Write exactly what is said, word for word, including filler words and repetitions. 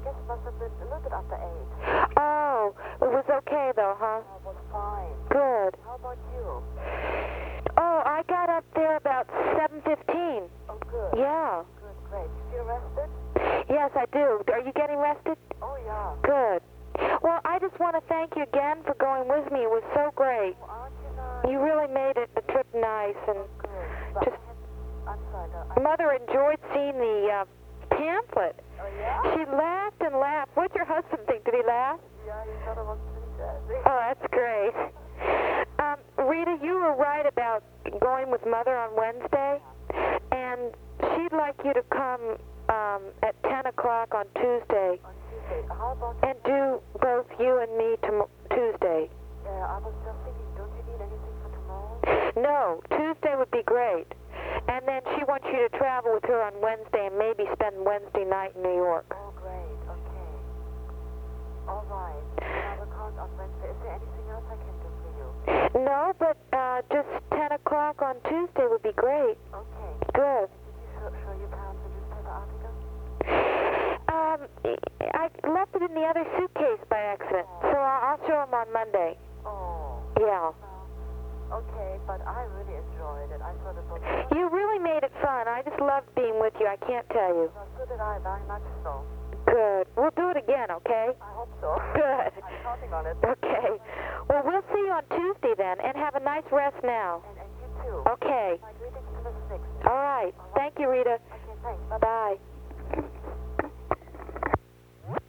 guess it must have been a little bit after eight. Oh, it was okay though, huh? Oh, it was fine. Good. How about you? Oh, I got up there about seven fifteen. Oh, good. Yeah. Good, great. You feel rested? Yes, I do. Are you getting rested? Oh, yeah. Good. Well, I just want to thank you again for going with me. It was so great. Oh, aren't you nice? You really made it the trip nice, and Oh, good. But just I had, I'm sorry, no, I, Mother enjoyed seeing the uh, pamphlet. oh, yeah? She laughed and laughed. What's your husband think? Did he laugh? Yeah, he thought it was pretty jazzy. Oh, that's great. Um, Rita, you were right about going with Mother on Wednesday, and she'd like you to come um, at ten o'clock on Tuesday On Tuesday. How about and do both you and me tom- Tuesday. Yeah, I was just thinking, don't you need anything for tomorrow? No, Tuesday would be great. And then she wants you to travel with her on Wednesday and maybe spend Wednesday night in New York. Oh, great. Okay. All right. Then I will call on Wednesday. Is there anything else I can do for you? No, but uh, just ten o'clock on Tuesday would be great. Okay. Good. Did you show, show your parents the newspaper article? Um, I left it in the other suitcase by accident, so I'll, I'll show them on Monday. Oh. Yeah. Well, okay, but I really enjoyed it. I thought it was... You really made it fun. I just loved being with you. I can't tell you. Well, so did I, very much so. Good. We'll do it again, okay? I hope so. Good. I'm counting on it. Okay. Well, we'll see you on Tuesday then, and have a nice rest now. And, and you too. Okay. My greetings to Miss Nixon. All right. Thank you, Rita. Okay, thanks. Bye-bye. Bye.